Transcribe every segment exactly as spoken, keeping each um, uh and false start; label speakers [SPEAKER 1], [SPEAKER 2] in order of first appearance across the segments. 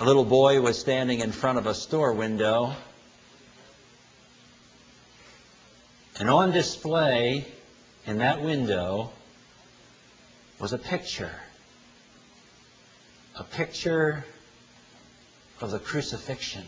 [SPEAKER 1] A little boy was standing in front of a store window, and on display in that window was a picture. A picture of the crucifixion.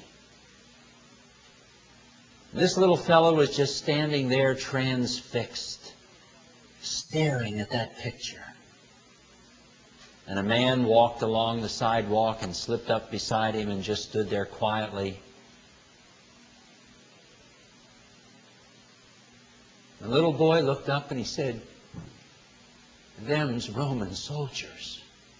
[SPEAKER 1] This little fellow was just standing there transfixed, staring at that picture. And a man walked along the sidewalk and slipped up beside him and just stood there quietly. The little boy looked up and he said, "Them's Roman soldiers."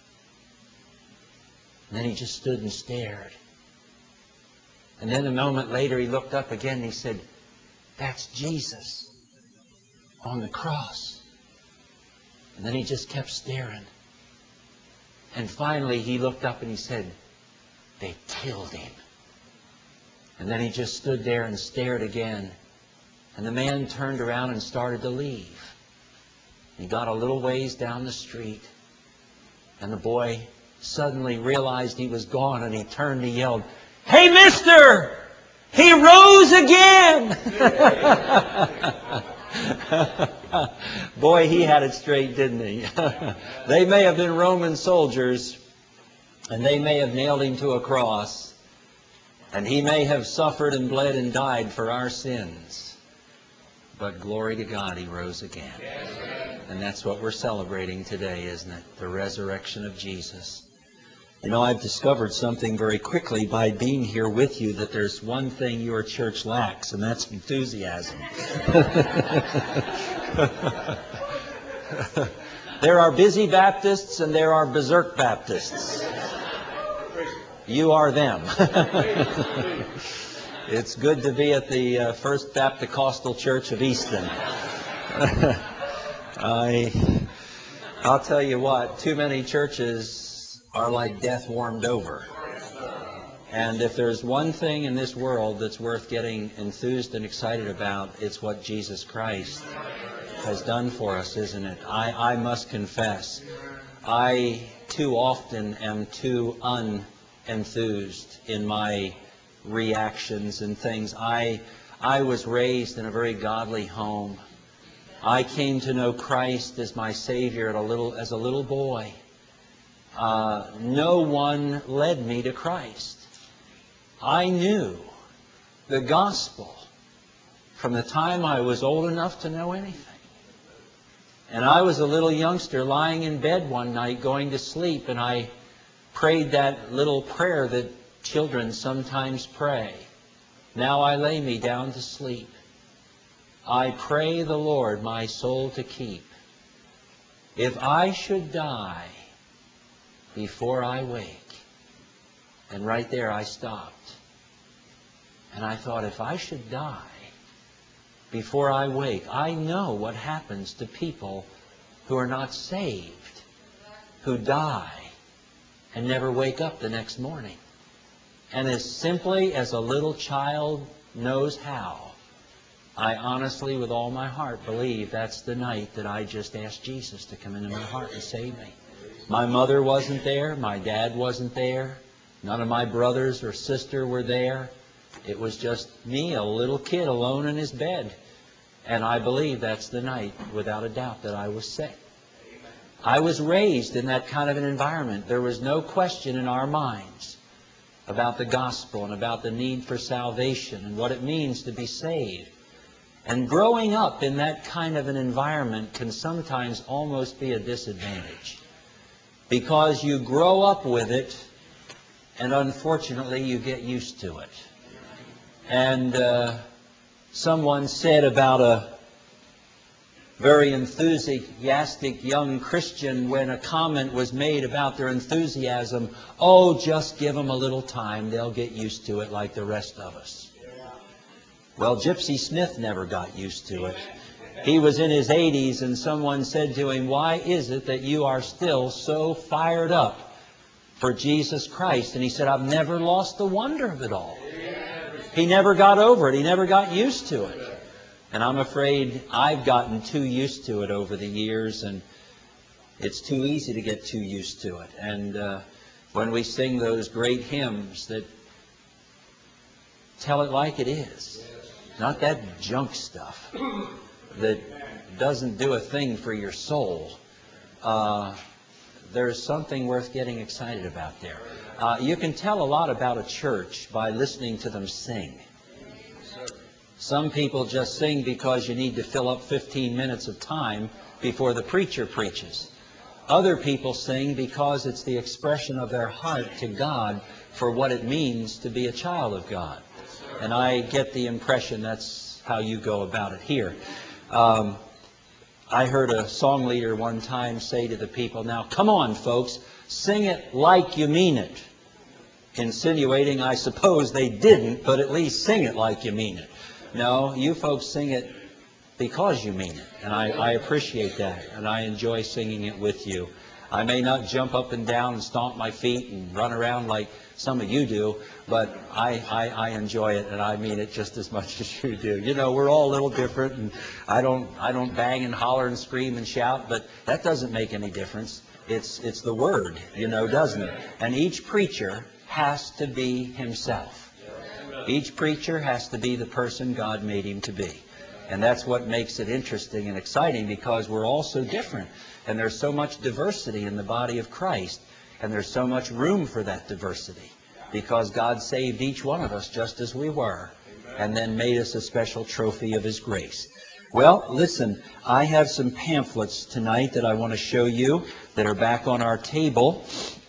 [SPEAKER 1] And then he just stood and stared. And then a moment later he looked up again and he said, "That's Jesus on the cross." And then he just kept staring. And finally he looked up and he said, "They killed him." And then he just stood there and stared again. And the man turned around and started to leave. He got a little ways down the street. And the boy suddenly realized he was gone, and he turned and he yelled, "Hey, mister! He rose again!" Boy, he had it straight, didn't he? They may have been Roman soldiers, and they may have nailed him to a cross, and he may have suffered and bled and died for our sins. But glory to God, he rose again. And that's what we're celebrating today, isn't it? The resurrection of Jesus. You know, I've discovered something very quickly by being here with you, that there's one thing your church lacks, and that's enthusiasm. There are busy Baptists and there are berserk Baptists. You are them. It's good to be at the uh, First Baptist Church of Easton. I, I'll tell you what, too many churches are like death warmed over. And if there's one thing in this world that's worth getting enthused and excited about, it's what Jesus Christ has done for us, isn't it? I, I must confess, I too often am too unenthused in my reactions and things. I, I was raised in a very godly home. I came to know Christ as my Savior at a little, as a little boy. Uh, no one led me to Christ. I knew the gospel from the time I was old enough to know anything. And I was a little youngster lying in bed one night going to sleep, and I prayed that little prayer that children sometimes pray. Now I lay me down to sleep. I pray the Lord my soul to keep. If I should die before I wake. And right there I stopped. And I thought, if I should die before I wake, I know what happens to people who are not saved, who die and never wake up the next morning. And as simply as a little child knows how, I honestly, with all my heart, believe that's the night that I just asked Jesus to come into my heart and save me. My mother wasn't there. My dad wasn't there. None of my brothers or sister were there. It was just me, a little kid, alone in his bed. And I believe that's the night, without a doubt, that I was saved. I was raised in that kind of an environment. There was no question in our minds about the gospel and about the need for salvation and what it means to be saved. And growing up in that kind of an environment can sometimes almost be a disadvantage, because you grow up with it and unfortunately you get used to it. And uh, someone said about a very enthusiastic young Christian, when a comment was made about their enthusiasm, "Oh, just give them a little time, they'll get used to it like the rest of us." Well, Gypsy Smith never got used to it. He was in his eighties, and someone said to him, "Why is it that you are still so fired up for Jesus Christ?" And he said, "I've never lost the wonder of it all." He never got over it. He never got used to it. And I'm afraid I've gotten too used to it over the years, and it's too easy to get too used to it. And uh, when we sing those great hymns that tell it like it is. Not that junk stuff that doesn't do a thing for your soul. Uh, there's something worth getting excited about there. Uh, you can tell a lot about a church by listening to them sing. Some people just sing because you need to fill up fifteen minutes of time before the preacher preaches. Other people sing because it's the expression of their heart to God for what it means to be a child of God. And I get the impression that's how you go about it here. Um, I heard a song leader one time say to the people, "Now, come on, folks, sing it like you mean it." Insinuating, I suppose they didn't, but at least sing it like you mean it. No, you folks sing it because you mean it. And I, I appreciate that, and I enjoy singing it with you. I may not jump up and down and stomp my feet and run around like some of you do, but I, I, I enjoy it, and I mean it just as much as you do. You know, we're all a little different, and I don't, I don't bang and holler and scream and shout, but that doesn't make any difference. It's, it's the Word, you know, doesn't it? And each preacher has to be himself. Each preacher has to be the person God made him to be. And that's what makes it interesting and exciting, because we're all so different. And there's so much diversity in the body of Christ. And there's so much room for that diversity, because God saved each one of us just as we were, and then made us a special trophy of His grace. Well, listen, I have some pamphlets tonight that I want to show you that are back on our table.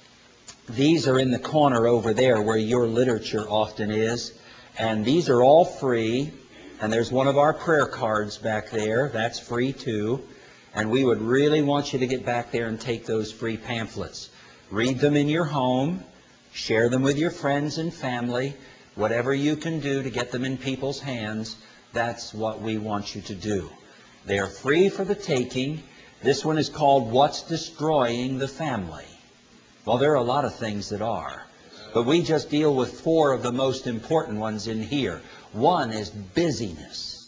[SPEAKER 1] These are in the corner over there where your literature often is. And these are all free. And there's one of our prayer cards back there. That's free too. And we would really want you to get back there and take those free pamphlets. Read them in your home. Share them with your friends and family. Whatever you can do to get them in people's hands, that's what we want you to do. They're free for the taking. This one is called What's Destroying the Family? Well, there are a lot of things that are. But we just deal with four of the most important ones in here. One is busyness.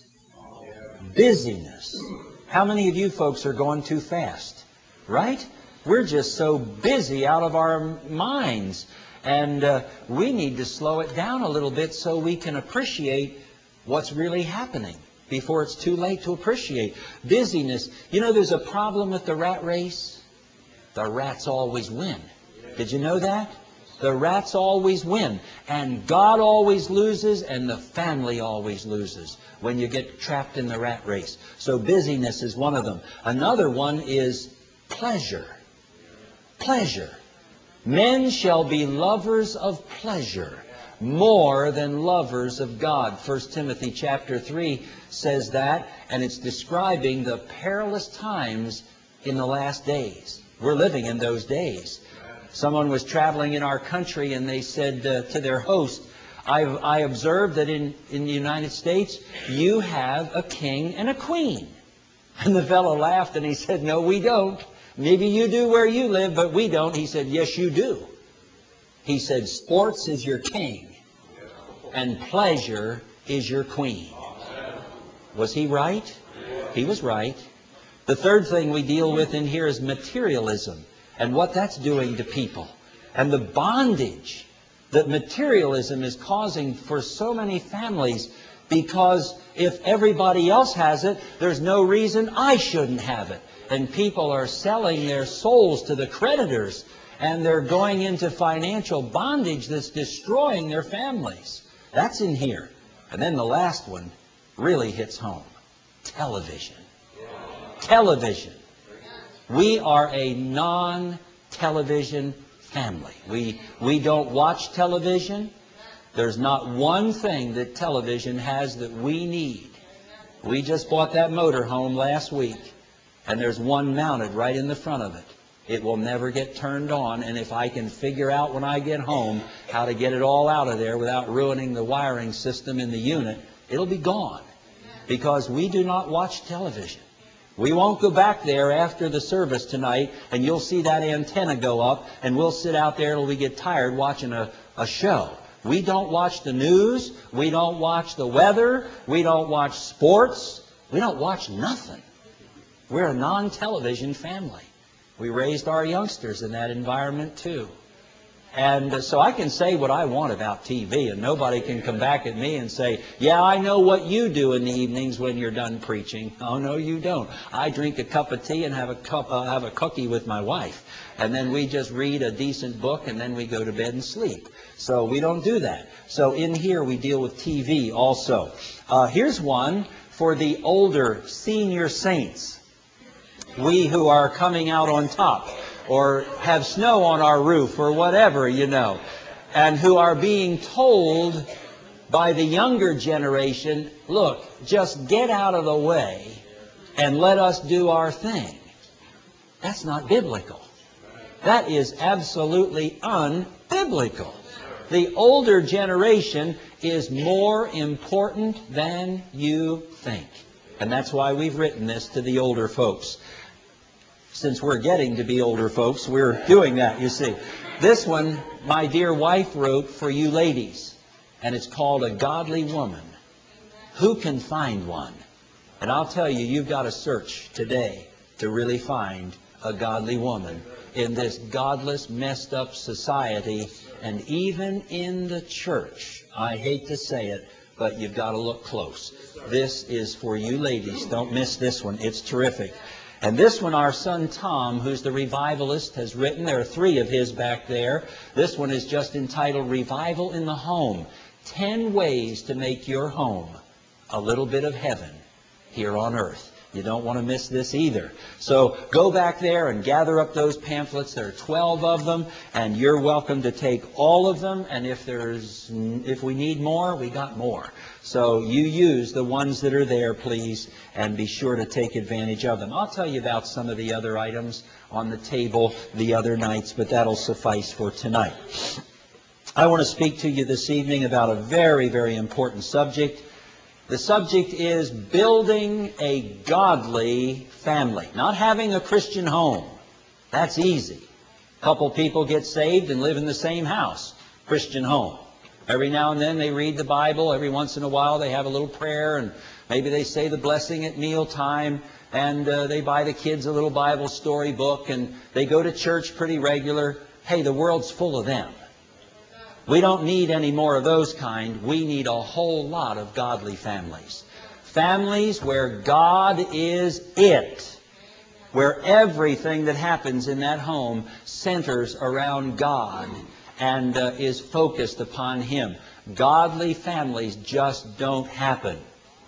[SPEAKER 1] Busyness. How many of you folks are going too fast? Right? We're just so busy out of our minds. And uh, we need to slow it down a little bit so we can appreciate what's really happening before it's too late to appreciate. Busyness. You know, there's a problem with the rat race. The rats always win. Did you know that? The rats always win. And God always loses, and the family always loses when you get trapped in the rat race. So busyness is one of them. Another one is pleasure. Pleasure. Men shall be lovers of pleasure more than lovers of God. First Timothy chapter three says that, and it's describing the perilous times in the last days. We're living in those days. Someone was traveling in our country, and they said uh, to their host, I, I observed that in, in the United States, you have a king and a queen. And the fellow laughed, and he said, no, we don't. Maybe you do where you live, but we don't. He said, yes, you do. He said, sports is your king, and pleasure is your queen. Was he right? He was right. The third thing we deal with in here is materialism, and what that's doing to people, and the bondage that materialism is causing for so many families, because if everybody else has it, there's no reason I shouldn't have it. And people are selling their souls to the creditors, and they're going into financial bondage that's destroying their families. That's in here. And then the last one really hits home. Television. Television. We are a non-television family. We, we don't watch television. There's not one thing that television has that we need. We just bought that motorhome last week, and there's one mounted right in the front of it. It will never get turned on, and if I can figure out when I get home how to get it all out of there without ruining the wiring system in the unit, it'll be gone, because we do not watch television. We won't go back there after the service tonight, and you'll see that antenna go up, and we'll sit out there till we get tired watching a, a show. We don't watch the news. We don't watch the weather. We don't watch sports. We don't watch nothing. We're a non-television family. We raised our youngsters in that environment too. And so I can say what I want about T V, and nobody can come back at me and say, yeah, I know what you do in the evenings when you're done preaching. Oh, no, you don't. I drink a cup of tea and have a cup, uh, have a cookie with my wife. And then we just read a decent book, and then we go to bed and sleep. So we don't do that. So in here we deal with T V also. Uh, here's one for the older senior saints. We who are coming out on top, or have snow on our roof, or whatever, you know, and who are being told by the younger generation, look, just get out of the way and let us do our thing. That's not biblical. That is absolutely unbiblical. The older generation is more important than you think. And that's why we've written this to the older folks. Since we're getting to be older folks, we're doing that, you see. This one, my dear wife wrote for you ladies, and it's called A Godly Woman. Who can find one? And I'll tell you, you've got to search today to really find a godly woman in this godless, messed up society, and even in the church. I hate to say it, but you've got to look close. This is for you ladies. Don't miss this one. It's terrific. And this one, our son Tom, who's the revivalist, has written. There are three of his back there. This one is just entitled Revival in the Home. Ten ways to make your home a little bit of heaven here on earth. You don't want to miss this either. So go back there and gather up those pamphlets. There are twelve of them, and you're welcome to take all of them. And if there's, if we need more, we got more. So you use the ones that are there, please, and be sure to take advantage of them. I'll tell you about some of the other items on the table the other nights, but that'll suffice for tonight. I want to speak to you this evening about a very, very important subject. The subject is building a godly family. Not having a Christian home. That's easy. A couple people get saved and live in the same house. Christian home. Every now and then they read the Bible. Every once in a while they have a little prayer, and maybe they say the blessing at mealtime, and uh, they buy the kids a little Bible story book, and they go to church pretty regular. Hey, the world's full of them. We don't need any more of those kind. We need a whole lot of godly families. Families where God is it. Where everything that happens in that home centers around God and uh, is focused upon Him. Godly families just don't happen.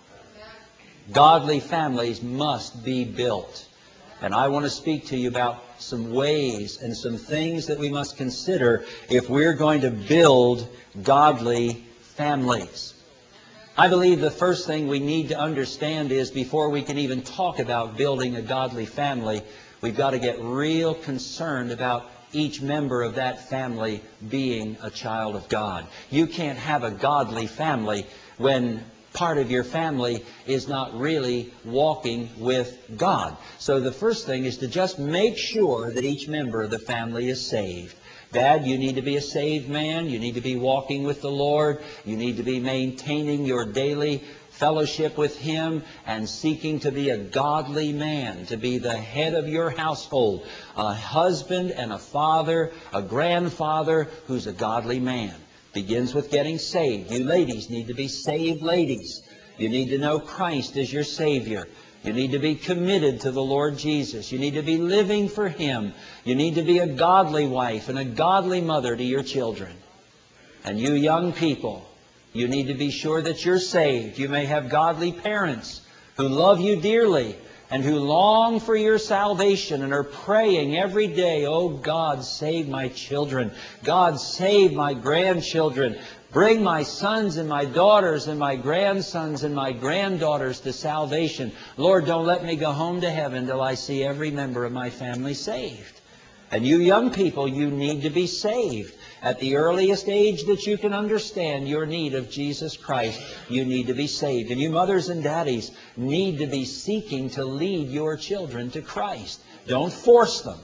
[SPEAKER 1] Godly families must be built. And I want to speak to you about some ways and some things that we must consider if we're going to build godly families. I believe the first thing we need to understand is before we can even talk about building a godly family, we've got to get real concerned about each member of that family being a child of God. You can't have a godly family when part of your family is not really walking with God. So the first thing is to just make sure that each member of the family is saved. Dad, you need to be a saved man. You need to be walking with the Lord. You need to be maintaining your daily fellowship with Him and seeking to be a godly man, to be the head of your household, a husband and a father, a grandfather who's a godly man. Begins with getting saved. You ladies need to be saved ladies. You need to know Christ as your Savior. You need to be committed to the Lord Jesus. You need to be living for Him. You need to be a godly wife and a godly mother to your children. And you young people, you need to be sure that you're saved. You may have godly parents who love you dearly and who long for your salvation and are praying every day, oh God, save my children. God, save my grandchildren. Bring my sons and my daughters and my grandsons and my granddaughters to salvation. Lord, don't let me go home to heaven till I see every member of my family saved. And you young people, you need to be saved. At the earliest age that you can understand your need of Jesus Christ, you need to be saved. And you mothers and daddies need to be seeking to lead your children to Christ. Don't force them.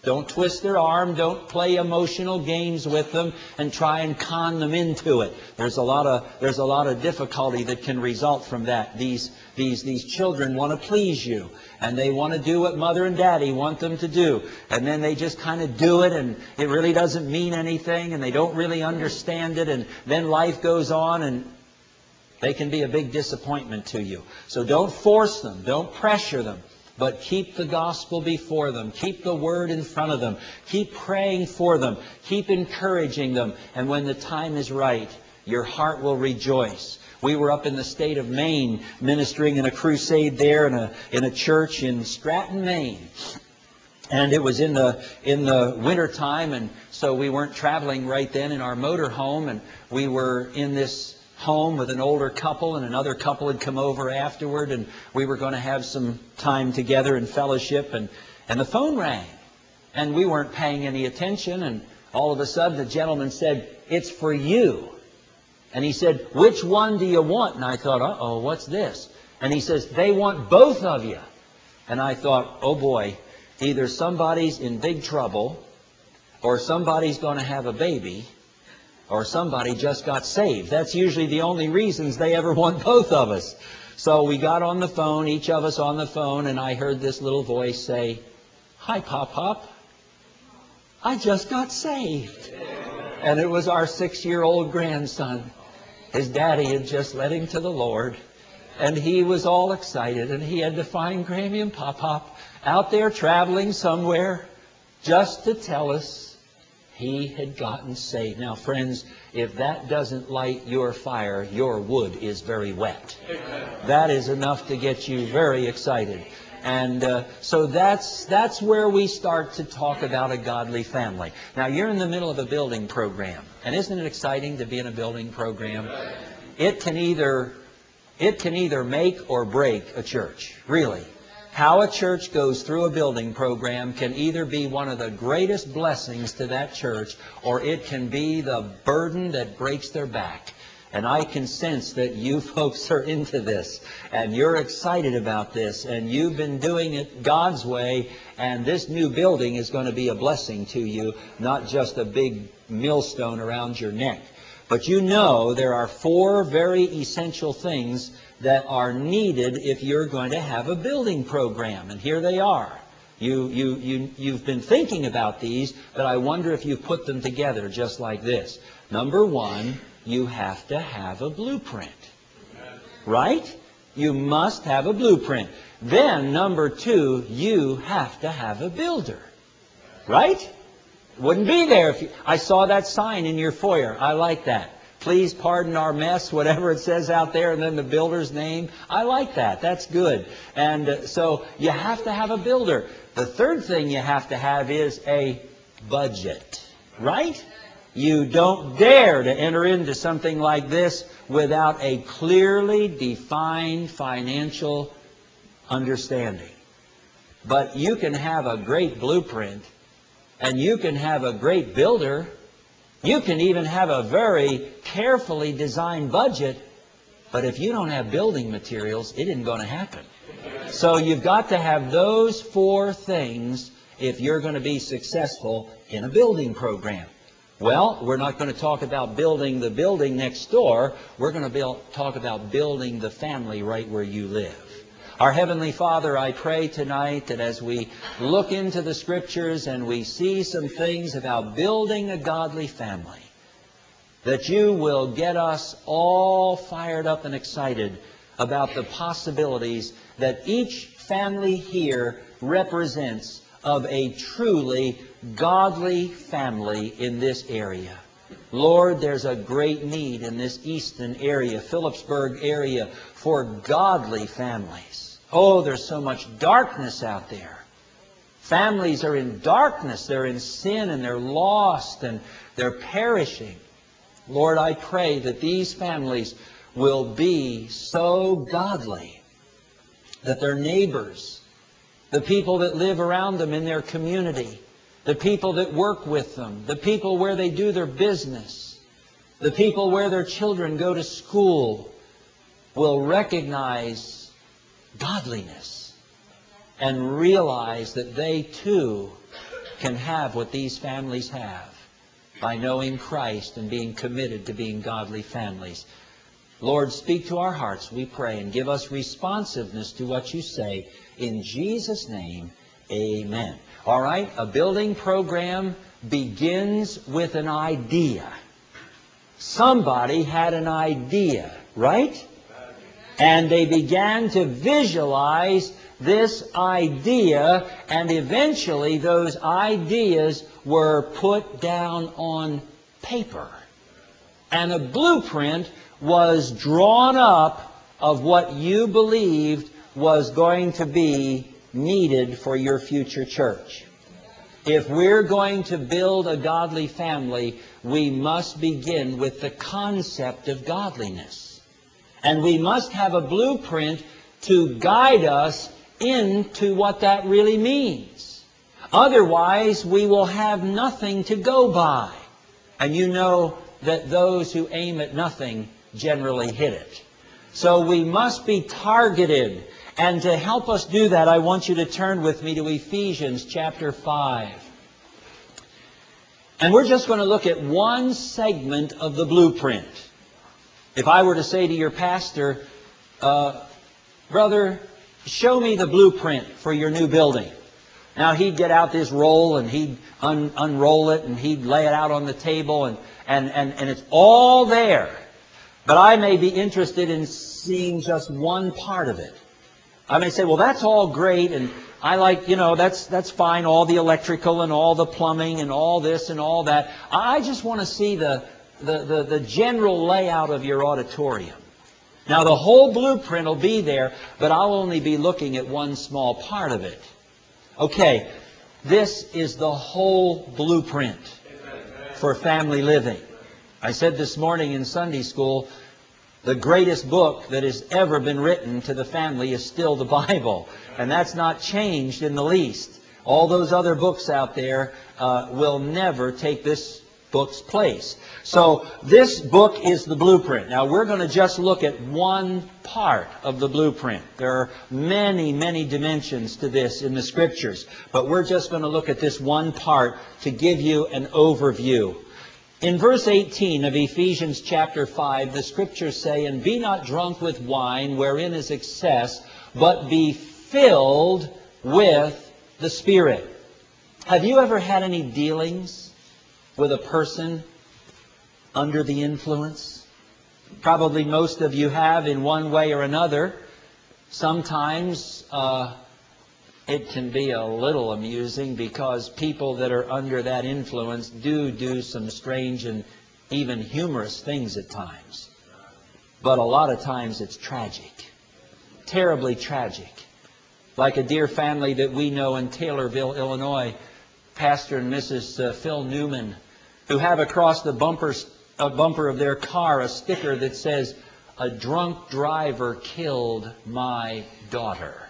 [SPEAKER 1] Don't twist their arm. Don't play emotional games with them and try and con them into it. There's a lot of there's a lot of difficulty that can result from that. These these these children want to please you, and they want to do what mother and daddy want them to do, and then they just kind of do it, and it really doesn't mean anything, and they don't really understand it, and then life goes on, and they can be a big disappointment to you. So don't force them. Don't pressure them. But keep the gospel before them. Keep the word in front of them. Keep praying for them. Keep encouraging them. And when the time is right, your heart will rejoice. We were up in the state of Maine ministering in a crusade there in a, in a church in Stratton, Maine. And it was in the in the winter time, and so we weren't traveling right then in our motor home, and we were in this home with an older couple, and another couple had come over afterward, and we were going to have some time together in fellowship, and, and the phone rang, and we weren't paying any attention, and all of a sudden the gentleman said, "It's for you." And he said, "Which one do you want?" And I thought, uh-oh, what's this? And he says, "They want both of you." And I thought, oh boy, either somebody's in big trouble, or somebody's going to have a baby, or somebody just got saved. That's usually the only reasons they ever want both of us. So we got on the phone, each of us on the phone, and I heard this little voice say, "Hi, Pop-Pop. I just got saved." And it was our six-year-old grandson. His daddy had just led him to the Lord, and he was all excited, and he had to find Grammy and Pop-Pop out there traveling somewhere just to tell us he had gotten saved. Now, friends, if that doesn't light your fire, your wood is very wet. That is enough to get you very excited. And uh, so that's that's where we start to talk about a godly family. Now, you're in the middle of a building program. And isn't it exciting to be in a building program? It can either, it can either make or break a church, really. How a church goes through a building program can either be one of the greatest blessings to that church, or it can be the burden that breaks their back. And I can sense that you folks are into this, and you're excited about this, and you've been doing it God's way, and this new building is going to be a blessing to you, not just a big millstone around your neck. But you know there are four very essential things that are needed if you're going to have a building program. And here they are. You, you, you, you've been thinking about these, but I wonder if you've put them together just like this. Number one, you have to have a blueprint. Right? You must have a blueprint. Then, number two, you have to have a builder. Right? Wouldn't be there if you... I saw that sign in your foyer. I like that. Please pardon our mess, whatever it says out there, and then the builder's name. I like that. That's good. And uh, so you have to have a builder. The third thing you have to have is a budget. Right? You don't dare to enter into something like this without a clearly defined financial understanding. But you can have a great blueprint, and you can have a great builder. You can even have a very carefully designed budget, but if you don't have building materials, it isn't going to happen. So you've got to have those four things if you're going to be successful in a building program. Well, we're not going to talk about building the building next door. We're going to build, talk about building the family right where you live. Our Heavenly Father, I pray tonight that as we look into the Scriptures and we see some things about building a godly family, that you will get us all fired up and excited about the possibilities that each family here represents of a truly godly family in this area. Lord, there's a great need in this eastern area, Phillipsburg area, for godly families. Oh, there's so much darkness out there. Families are in darkness. They're in sin, and they're lost, and they're perishing. Lord, I pray that these families will be so godly that their neighbors, the people that live around them in their community, the people that work with them, the people where they do their business, the people where their children go to school, will recognize godliness and realize that they too can have what these families have by knowing Christ and being committed to being godly families. Lord, speak to our hearts, we pray, and give us responsiveness to what you say. In Jesus' name, amen. All right, a building program begins with an idea. Somebody had an idea, right? And they began to visualize this idea, and eventually those ideas were put down on paper. And a blueprint was drawn up of what you believed was going to be needed for your future church. If we're going to build a godly family, we must begin with the concept of godliness. And we must have a blueprint to guide us into what that really means. Otherwise, we will have nothing to go by. And you know that those who aim at nothing generally hit it. So we must be targeted. And to help us do that, I want you to turn with me to Ephesians chapter five. And we're just going to look at one segment of the blueprint. If I were to say to your pastor, uh, brother, show me the blueprint for your new building. Now, he'd get out this roll and he'd un unroll it and he'd lay it out on the table and, and, and, and it's all there. But I may be interested in seeing just one part of it. I may say, well, that's all great, and I like, you know, that's that's fine, all the electrical and all the plumbing and all this and all that. I just want to see the, the, the, the general layout of your auditorium. Now, the whole blueprint will be there, but I'll only be looking at one small part of it. Okay, this is the whole blueprint for family living. I said this morning in Sunday school, the greatest book that has ever been written to the family is still the Bible. And that's not changed in the least. All those other books out there uh, will never take this book's place. So this book is the blueprint. Now we're going to just look at one part of the blueprint. There are many, many dimensions to this in the Scriptures. But we're just going to look at this one part to give you an overview. In verse eighteen of Ephesians chapter five, the Scriptures say, "And be not drunk with wine, wherein is excess, but be filled with the Spirit." Have you ever had any dealings with a person under the influence? Probably most of you have in one way or another. Sometimes uh, it can be a little amusing because people that are under that influence do do some strange and even humorous things at times. But a lot of times it's tragic, terribly tragic. Like a dear family that we know in Taylorville, Illinois, Pastor and Missus Uh, Phil Newman, who have across the bumpers, a bumper of their car a sticker that says, "A drunk driver killed my daughter."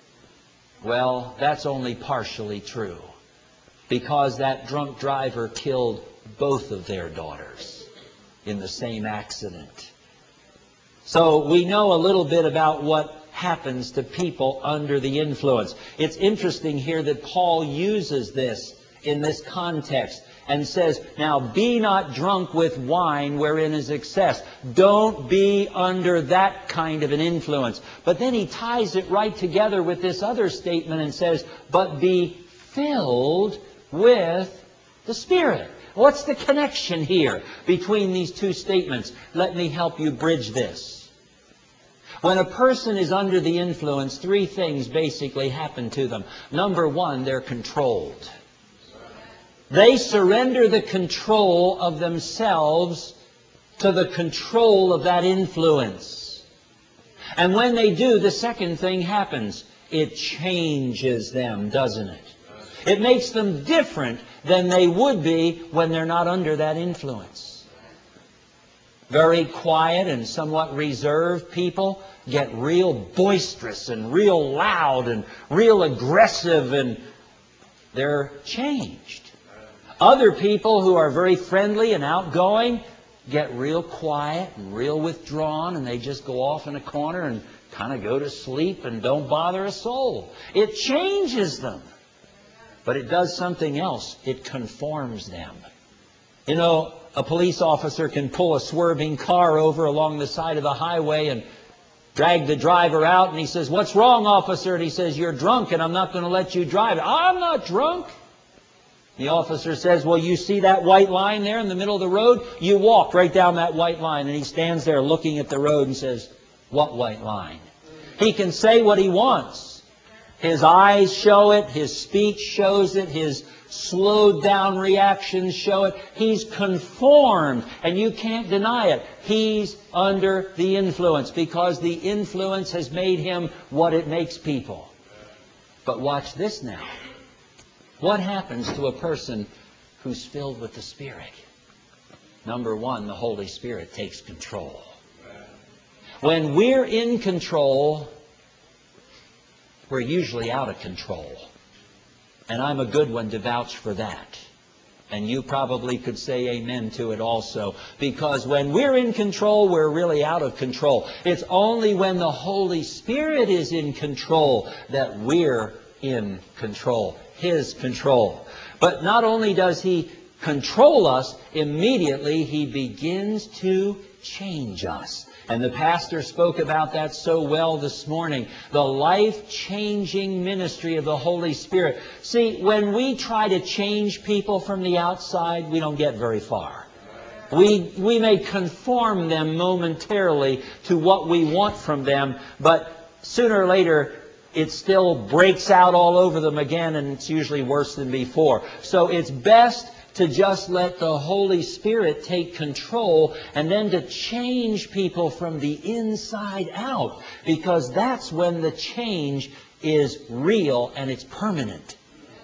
[SPEAKER 1] Well, that's only partially true, because that drunk driver killed both of their daughters in the same accident. So we know a little bit about what happens to people under the influence. It's interesting here that Paul uses this in this context and says, now be not drunk with wine wherein is excess. Don't be under that kind of an influence. But then he ties it right together with this other statement and says, but be filled with the Spirit. What's the connection here between these two statements? Let me help you bridge this. When a person is under the influence, three things basically happen to them. Number one, they're controlled. They surrender the control of themselves to the control of that influence. And when they do, the second thing happens. It changes them, doesn't it? It makes them different than they would be when they're not under that influence. Very quiet and somewhat reserved people get real boisterous and real loud and real aggressive, and they're changed. Other people who are very friendly and outgoing get real quiet and real withdrawn, and they just go off in a corner and kind of go to sleep and don't bother a soul. It changes them. But it does something else. It conforms them. You know, a police officer can pull a swerving car over along the side of the highway and drag the driver out, and he says, "What's wrong, officer?" And he says, "You're drunk, and I'm not going to let you drive." "I'm not drunk." The officer says, "Well, you see that white line there in the middle of the road? You walk right down that white line." And he stands there looking at the road and says, "What white line?" He can say what he wants. His eyes show it. His speech shows it. His slowed down reactions show it. He's conformed, and you can't deny it. He's under the influence because the influence has made him what it makes people. But watch this now. What happens to a person who's filled with the Spirit? Number one, the Holy Spirit takes control. When we're in control, we're usually out of control. And I'm a good one to vouch for that. And you probably could say amen to it also. Because when we're in control, we're really out of control. It's only when the Holy Spirit is in control that we're in control. His control. But not only does He control us, immediately He begins to change us. And the pastor spoke about that so well this morning. The life-changing ministry of the Holy Spirit. See, when we try to change people from the outside, we don't get very far. We, we may conform them momentarily to what we want from them, but sooner or later, it still breaks out all over them again, and it's usually worse than before. So it's best to just let the Holy Spirit take control and then to change people from the inside out, because that's when the change is real and it's permanent.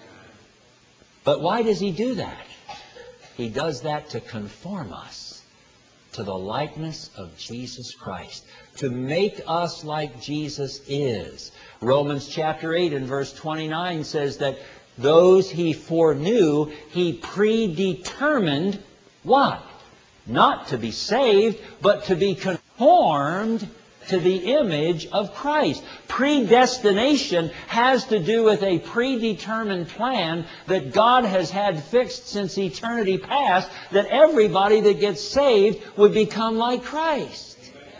[SPEAKER 1] But why does He do that? He does that to conform us to the likeness of Jesus Christ, to make us like Jesus is. Romans chapter eight and verse twenty-nine says that those He foreknew, He predetermined, what? Not to be saved, but to be conformed to the image of Christ. Predestination has to do with a predetermined plan that God has had fixed since eternity past, that everybody that gets saved would become like Christ.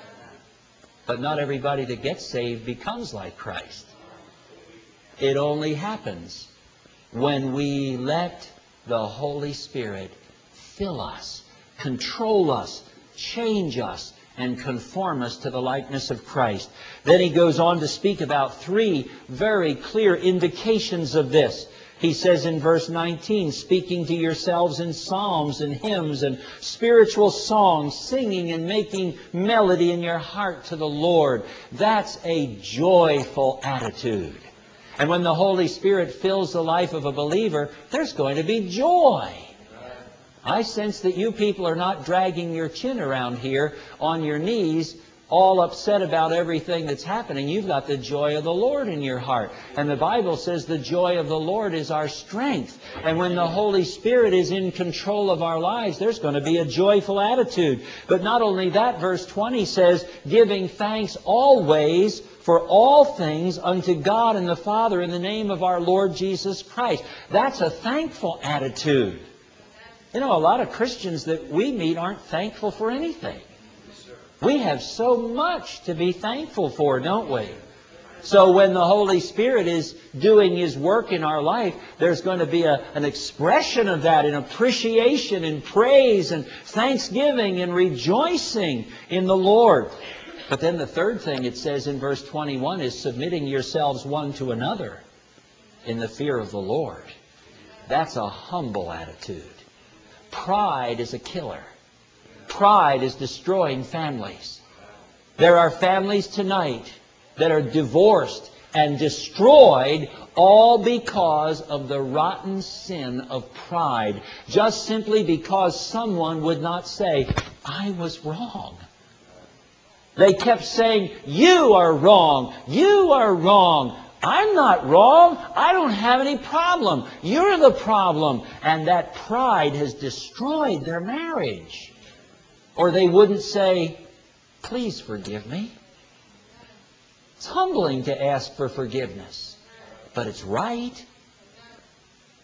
[SPEAKER 1] But not everybody that gets saved becomes like Christ. It only happens when we let the Holy Spirit fill us, control us, change us, and conform us to the likeness of Christ. Then he goes on to speak about three very clear indications of this. He says in verse nineteen, speaking to yourselves in psalms and hymns and spiritual songs, singing and making melody in your heart to the Lord. That's a joyful attitude. And when the Holy Spirit fills the life of a believer, there's going to be joy. I sense that you people are not dragging your chin around here on your knees, all upset about everything that's happening. You've got the joy of the Lord in your heart. And the Bible says the joy of the Lord is our strength. And when the Holy Spirit is in control of our lives, there's going to be a joyful attitude. But not only that, verse twenty says, giving thanks always for all things unto God and the Father in the name of our Lord Jesus Christ. That's a thankful attitude. You know, a lot of Christians that we meet aren't thankful for anything. We have so much to be thankful for, don't we? So when the Holy Spirit is doing His work in our life, there's going to be a, an expression of that in appreciation and praise and thanksgiving and rejoicing in the Lord. But then the third thing it says in verse twenty-one is submitting yourselves one to another in the fear of the Lord. That's a humble attitude. Pride is a killer. Pride is destroying families. There are families tonight that are divorced and destroyed all because of the rotten sin of pride. Just simply because someone would not say, I was wrong. They kept saying, you are wrong. You are wrong. I'm not wrong. I don't have any problem. You're the problem. And that pride has destroyed their marriage. Or they wouldn't say, please forgive me. It's humbling to ask for forgiveness, but it's right.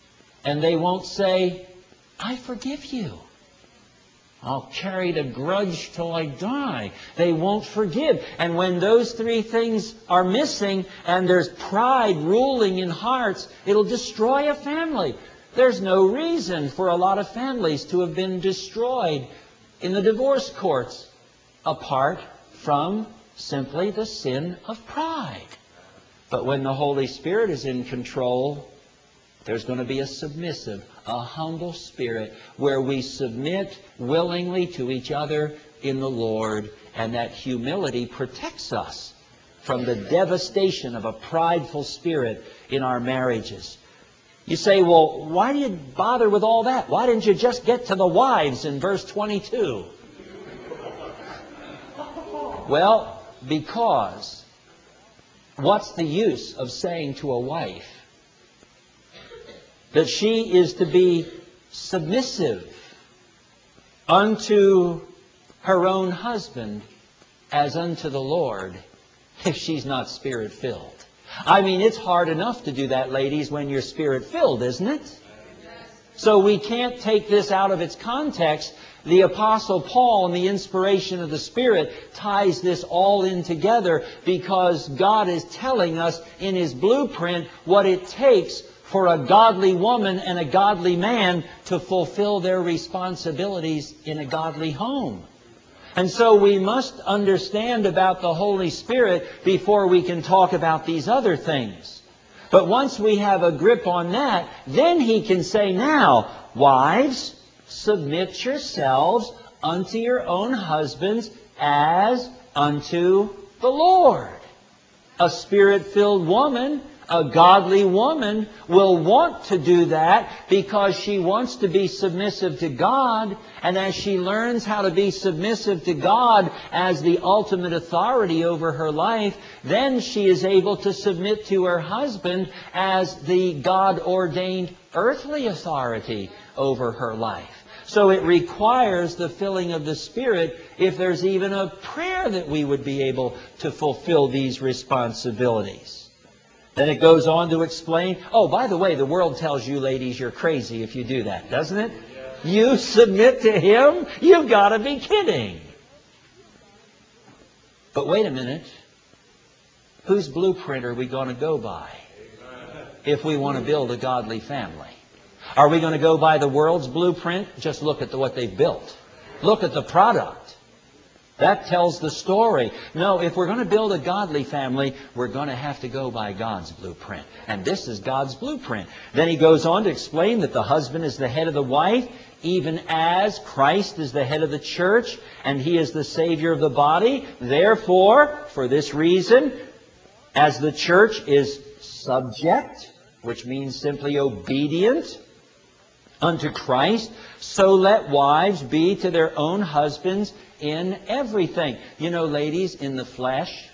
[SPEAKER 1] And they won't say, I forgive you. I'll carry the grudge till I die. They won't forgive. And when those three things are missing and there's pride ruling in hearts, it'll destroy a family. There's no reason for a lot of families to have been destroyed in the divorce courts apart from simply the sin of pride. But when the Holy Spirit is in control, there's going to be a submissive, a humble spirit where we submit willingly to each other in the Lord, and that humility protects us from the devastation of a prideful spirit in our marriages. You say, well, why do you bother with all that? Why didn't you just get to the wives in verse twenty-two? Well, because what's the use of saying to a wife that she is to be submissive unto her own husband as unto the Lord if she's not Spirit-filled? I mean, it's hard enough to do that, ladies, when you're Spirit-filled, isn't it? So we can't take this out of its context. The Apostle Paul, in the inspiration of the Spirit, ties this all in together because God is telling us in His blueprint what it takes for a godly woman and a godly man to fulfill their responsibilities in a godly home. And so we must understand about the Holy Spirit before we can talk about these other things. But once we have a grip on that, then He can say, now, wives, submit yourselves unto your own husbands as unto the Lord. A Spirit-filled woman, a godly woman, will want to do that because she wants to be submissive to God. And as she learns how to be submissive to God as the ultimate authority over her life, then she is able to submit to her husband as the God-ordained earthly authority over her life. So it requires the filling of the Spirit if there's even a prayer that we would be able to fulfill these responsibilities. Then it goes on to explain, oh, by the way, the world tells you, ladies, you're crazy if you do that, doesn't it? You submit to him? You've got to be kidding. But wait a minute. Whose blueprint are we going to go by if we want to build a godly family? Are we going to go by the world's blueprint? Just look at the, what they've built. Look at the product. That tells the story. No, if we're going to build a godly family, we're going to have to go by God's blueprint. And this is God's blueprint. Then he goes on to explain that the husband is the head of the wife, even as Christ is the head of the church, and he is the Savior of the body. Therefore, for this reason, as the church is subject, which means simply obedient unto Christ, so let wives be to their own husbands in everything. You know, ladies, in the flesh,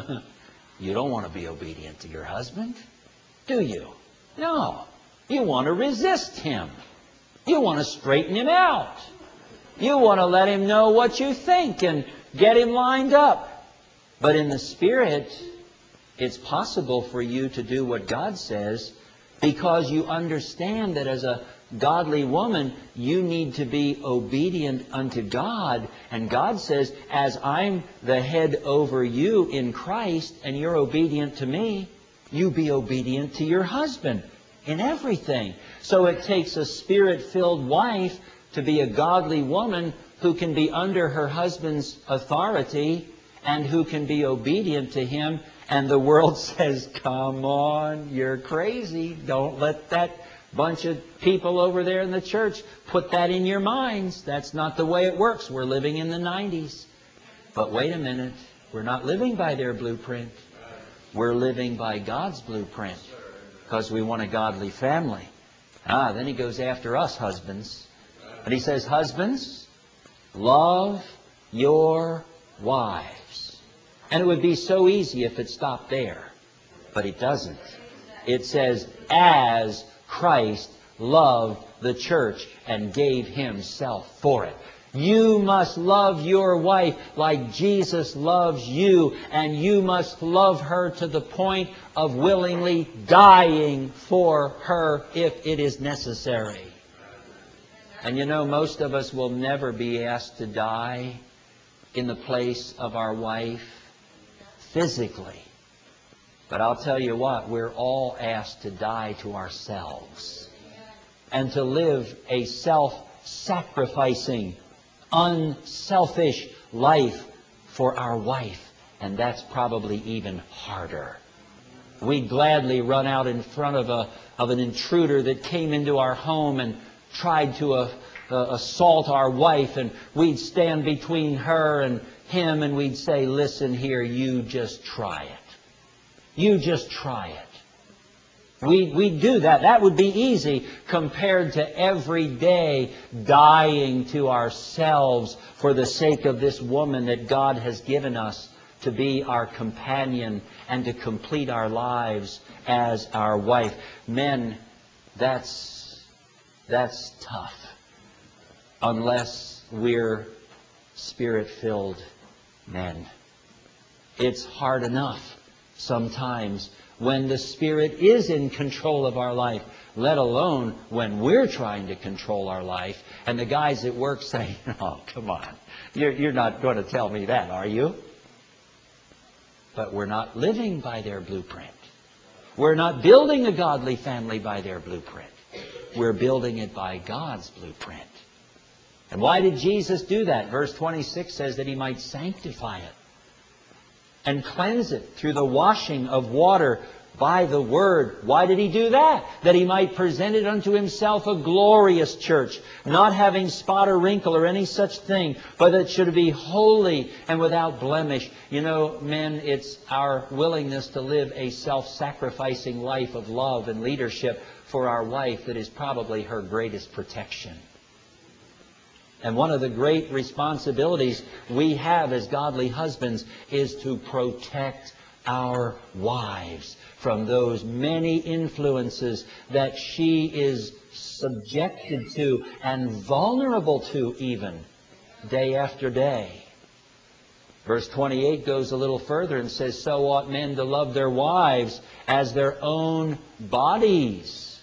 [SPEAKER 1] you don't want to be obedient to your husband, do you? No. You want to resist him. You want to straighten him out. You want to let him know what you think and get him lined up. But in the Spirit, it's possible for you to do what God says because you understand that as a godly woman, you need to be obedient unto God. And God says, as I'm the head over you in Christ and you're obedient to me, you be obedient to your husband in everything. So it takes a Spirit-filled wife to be a godly woman who can be under her husband's authority and who can be obedient to him. And the world says, come on, you're crazy. Don't let that bunch of people over there in the church put that in your minds. That's not the way it works. We're living in the nineties. But wait a minute. We're not living by their blueprint. We're living by God's blueprint because we want a godly family. Ah, then he goes after us husbands. And he says, husbands, love your wives. And it would be so easy if it stopped there. But it doesn't. It says, as Christ loved the church and gave himself for it. You must love your wife like Jesus loves you, and you must love her to the point of willingly dying for her if it is necessary. And you know, most of us will never be asked to die in the place of our wife physically. But I'll tell you what, we're all asked to die to ourselves and to live a self-sacrificing, unselfish life for our wife. And that's probably even harder. We'd gladly run out in front of a of an intruder that came into our home and tried to uh, uh, assault our wife, and we'd stand between her and him and we'd say, listen here, you just try it. You just try it. We we do that. That would be easy compared to every day dying to ourselves for the sake of this woman that God has given us to be our companion and to complete our lives as our wife. Men, that's that's tough unless we're Spirit-filled men. It's hard enough sometimes when the Spirit is in control of our life, let alone when we're trying to control our life and the guys at work say, oh, come on, you're, you're not going to tell me that, are you? But we're not living by their blueprint. We're not building a godly family by their blueprint. We're building it by God's blueprint. And why did Jesus do that? Verse twenty-six says that He might sanctify it and cleanse it through the washing of water by the Word. Why did He do that? That He might present it unto Himself a glorious church, not having spot or wrinkle or any such thing, but that it should be holy and without blemish. You know, men, it's our willingness to live a self-sacrificing life of love and leadership for our wife that is probably her greatest protection. And one of the great responsibilities we have as godly husbands is to protect our wives from those many influences that she is subjected to and vulnerable to even day after day. Verse twenty-eight goes a little further and says, so ought men to love their wives as their own bodies.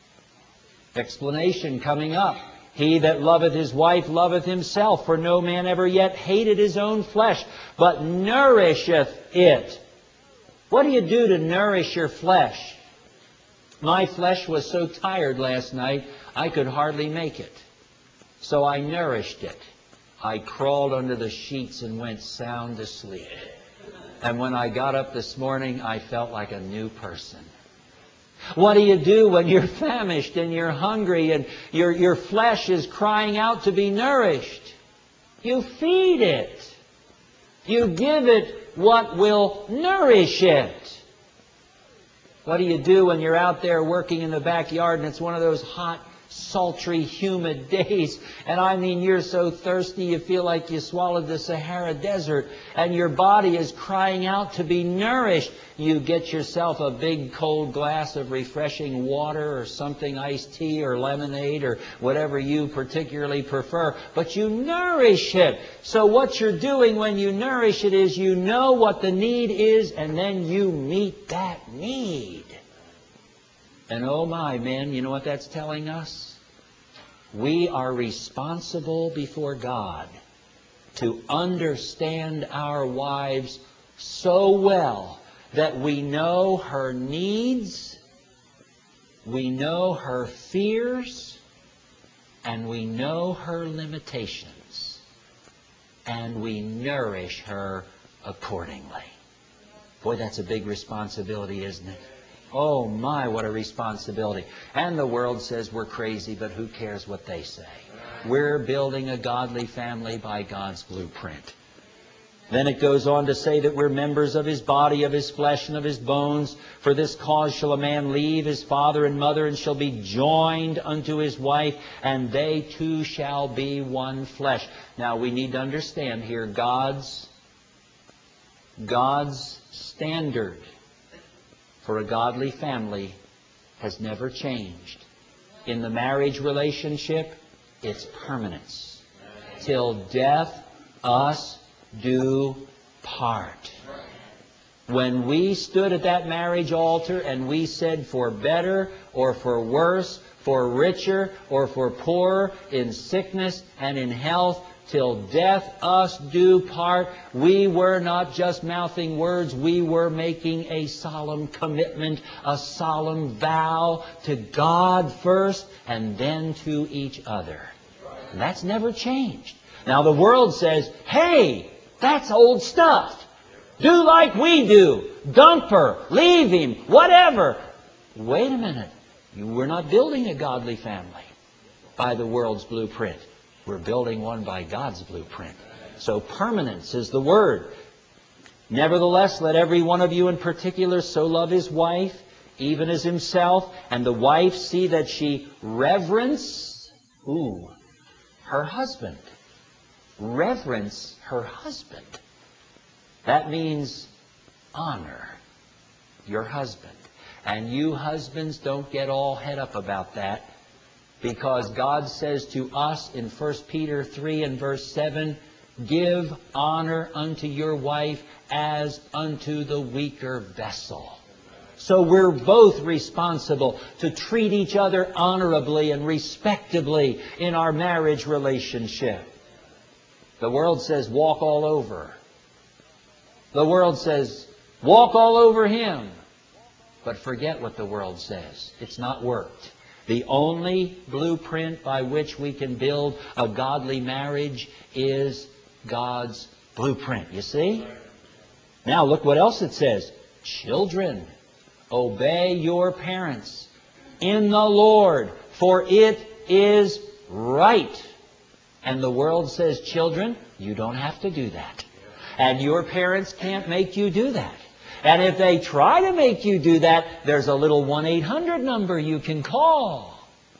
[SPEAKER 1] Explanation coming up. He that loveth his wife loveth himself, for no man ever yet hated his own flesh, but nourisheth it. What do you do to nourish your flesh? My flesh was so tired last night, I could hardly make it. So I nourished it. I crawled under the sheets and went sound asleep. And when I got up this morning, I felt like a new person. What do you do when you're famished and you're hungry and your, your flesh is crying out to be nourished? You feed it. You give it what will nourish it. What do you do when you're out there working in the backyard and it's one of those hot, sultry, humid days, and I mean you're so thirsty you feel like you swallowed the Sahara Desert and your body is crying out to be nourished? You get yourself a big cold glass of refreshing water or something, iced tea or lemonade or whatever you particularly prefer, but you nourish it. So what you're doing when you nourish it is you know what the need is and then you meet that need. And oh my, men, you know what that's telling us? We are responsible before God to understand our wives so well that we know her needs, we know her fears, and we know her limitations, and we nourish her accordingly. Boy, that's a big responsibility, isn't it? Oh my, what a responsibility. And the world says we're crazy, but who cares what they say? We're building a godly family by God's blueprint. Then it goes on to say that we're members of His body, of His flesh, and of His bones. For this cause shall a man leave his father and mother, and shall be joined unto his wife, and they two shall be one flesh. Now we need to understand here God's, God's standard for a godly family has never changed. In the marriage relationship, it's permanence. till death us do part. When we stood at that marriage altar and we said, for better or for worse, for richer or for poorer, in sickness and in health, till death us do part, we were not just mouthing words, we were making a solemn commitment, a solemn vow to God first and then to each other. And that's never changed. Now the world says, hey, that's old stuff. Do like we do. Dump her. Leave him. Whatever. Wait a minute. We're not building a godly family by the world's blueprint. We're building one by God's blueprint. So permanence is the word. Nevertheless, let every one of you in particular so love his wife, even as himself, and the wife see that she reverence, ooh, her husband. Reverence her husband. That means honor your husband. And you husbands, don't get all head up about that, because God says to us in First Peter three and verse seven, give honor unto your wife as unto the weaker vessel. So we're both responsible to treat each other honorably and respectably in our marriage relationship. The world says walk all over. The world says, walk all over him. But forget what the world says. It's not worked. The only blueprint by which we can build a godly marriage is God's blueprint. You see? Now look what else it says. Children, obey your parents in the Lord, for it is right. And the world says, children, you don't have to do that. And your parents can't make you do that. And if they try to make you do that, there's a little one eight hundred number you can call.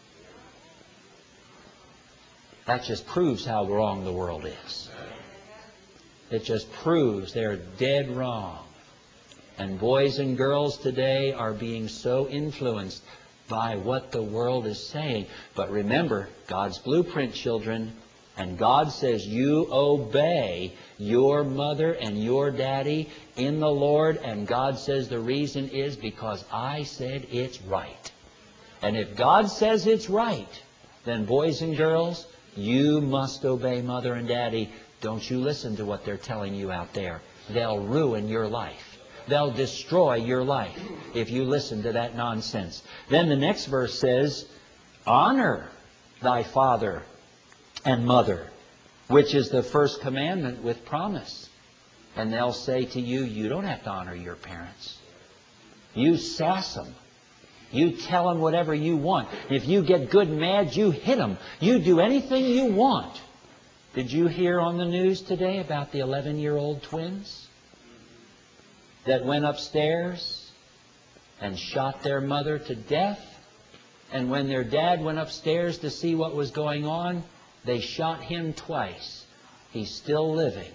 [SPEAKER 1] That just proves how wrong the world is. It just proves they're dead wrong. And boys and girls today are being so influenced by what the world is saying. But remember, God's blueprint, children. And God says you obey your mother and your daddy in the Lord. And God says the reason is because I said it's right. And if God says it's right, then boys and girls, you must obey mother and daddy. Don't you listen to what they're telling you out there. They'll ruin your life. They'll destroy your life if you listen to that nonsense. Then the next verse says, honor thy father and mother, which is the first commandment with promise. And they'll say to you, you don't have to honor your parents. You sass them. You tell them whatever you want. If you get good and mad, you hit them. You do anything you want. Did you hear on the news today about the eleven-year-old twins that went upstairs and shot their mother to death? And when their dad went upstairs to see what was going on, they shot him twice. He's still living.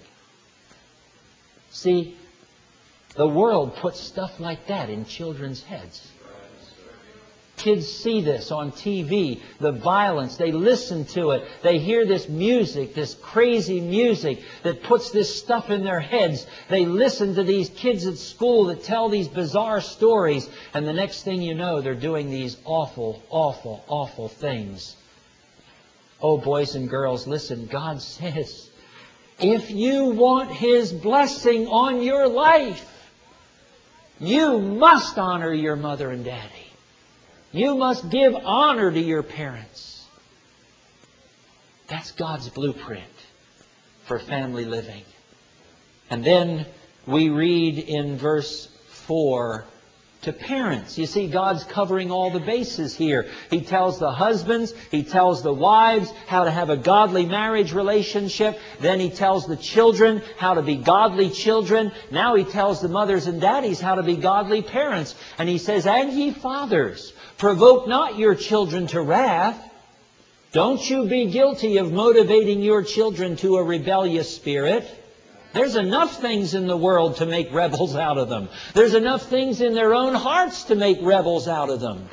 [SPEAKER 1] See, the world puts stuff like that in children's heads. Kids see this on T V, the violence. They listen to it. They hear this music, this crazy music that puts this stuff in their heads. They listen to these kids at school that tell these bizarre stories. And the next thing you know, they're doing these awful, awful, awful things. Oh, boys and girls, listen, God says, if you want His blessing on your life, you must honor your mother and daddy. You must give honor to your parents. That's God's blueprint for family living. And then we read in verse four, to parents. You see, God's covering all the bases here. He tells the husbands, He tells the wives how to have a godly marriage relationship. Then He tells the children how to be godly children. Now He tells the mothers and daddies how to be godly parents. And He says, and ye fathers, provoke not your children to wrath. Don't you be guilty of motivating your children to a rebellious spirit. There's enough things in the world to make rebels out of them. There's enough things in their own hearts to make rebels out of them.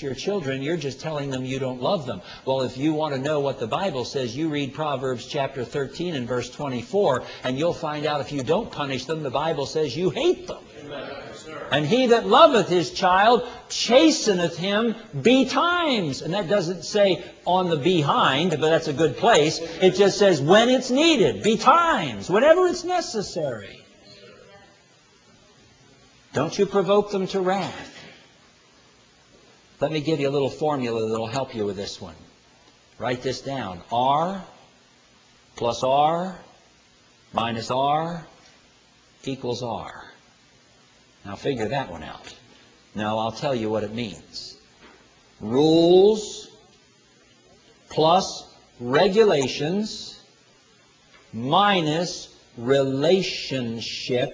[SPEAKER 1] your children, you're just telling them you don't love them. Well, if you want to know what the Bible says, you read Proverbs chapter thirteen and verse twenty-four, and you'll find out if you don't punish them, the Bible says you hate them. Amen. And he that loveth his child chasteneth him betimes. And that doesn't say on the behind, but that's a good place. It just says when it's needed, betimes, whenever it's necessary. Don't you provoke them to wrath. Let me give you a little formula that will help you with this one. Write this down. R plus R minus R equals R. Now figure that one out. Now I'll tell you what it means. Rules plus regulations minus relationship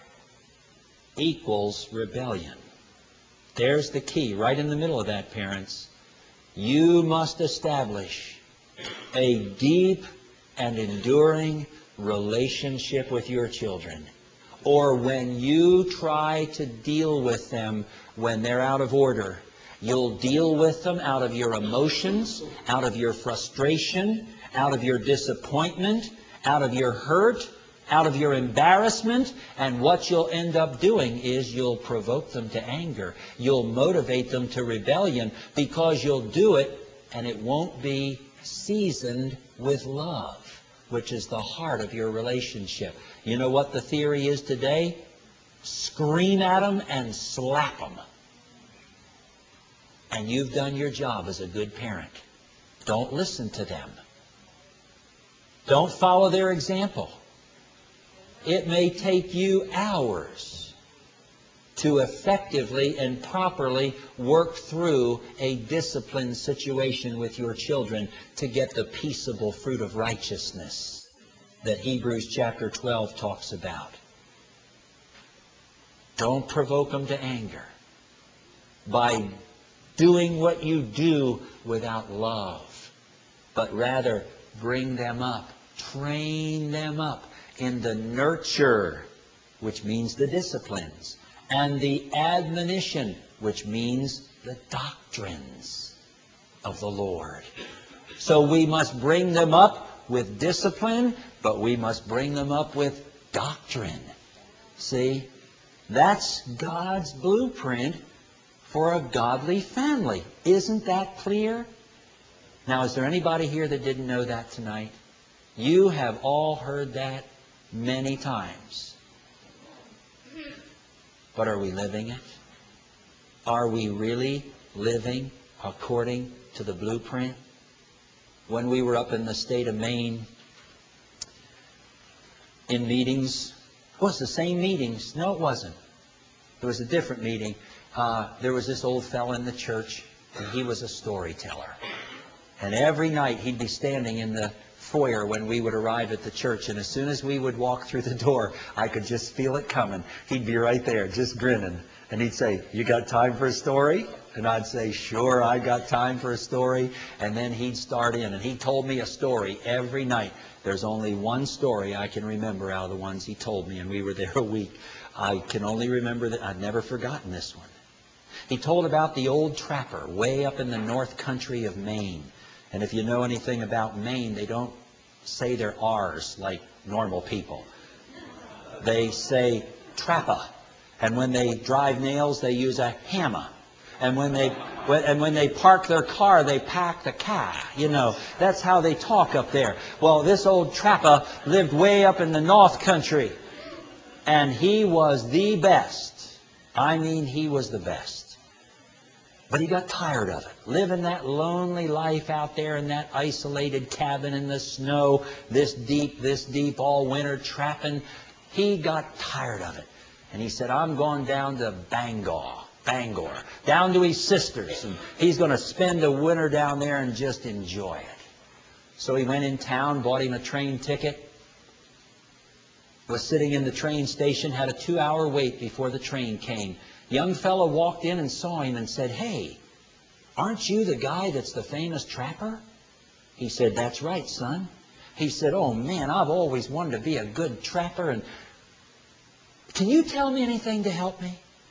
[SPEAKER 1] equals rebellion. There's the key right in the middle of that, parents. You must establish a deep and enduring relationship with your children. Or when you try to deal with them when they're out of order, you'll deal with them out of your emotions, out of your frustration, out of your disappointment, out of your hurt, out of your embarrassment, and what you'll end up doing is you'll provoke them to anger. You'll motivate them to rebellion because you'll do it and it won't be seasoned with love, which is the heart of your relationship. You know what the theory is today? Scream at them and slap them. And you've done your job as a good parent. Don't listen to them. Don't follow their example. It may take you hours to effectively and properly work through a disciplined situation with your children to get the peaceable fruit of righteousness that Hebrews chapter twelve talks about. Don't provoke them to anger by doing what you do without love, but rather bring them up, train them up in the nurture, which means the disciplines, and the admonition, which means the doctrines of the Lord. So we must bring them up with discipline, but we must bring them up with doctrine. See, that's God's blueprint for a godly family. Isn't that clear? Now, is there anybody here that didn't know that tonight? You have all heard that many times. But are we living it? Are we really living according to the blueprint? When we were up in the state of Maine in meetings, it was the same meetings. No, it wasn't. It was a different meeting. Uh, there was this old fellow in the church, and he was a storyteller. And every night he'd be standing in the foyer when we would arrive at the church, and as soon as we would walk through the door, I could just feel it coming. He'd be right there, just grinning. And he'd say, "You got time for a story?" And I'd say, "Sure, I got time for a story." And then he'd start in, and he told me a story every night. There's only one story I can remember out of the ones he told me, and we were there a week. I can only remember that. I've never forgotten this one. He told about the old trapper way up in the north country of Maine. And if you know anything about Maine, they don't say their R's like normal people. They say trapper. And when they drive nails, they use a hammer. And when they when, and when they park their car, they pack the car. You know, that's how they talk up there. Well, this old trapper lived way up in the north country. And he was the best. I mean, he was the best. But he got tired of it. Living that lonely life out there in that isolated cabin in the snow, this deep, this deep, all winter trapping. He got tired of it. And he said, "I'm going down to Bangor, Bangor, down to his sister's. And he's going to spend the winter down there and just enjoy it." So he went in town, bought him a train ticket, was sitting in the train station, had a two-hour wait before the train came. Young fellow walked in and saw him and said, "Hey, aren't you the guy that's the famous trapper?" He said, "That's right, son." He said, "Oh, man, I've always wanted to be a good trapper. And can you tell me anything to help me?"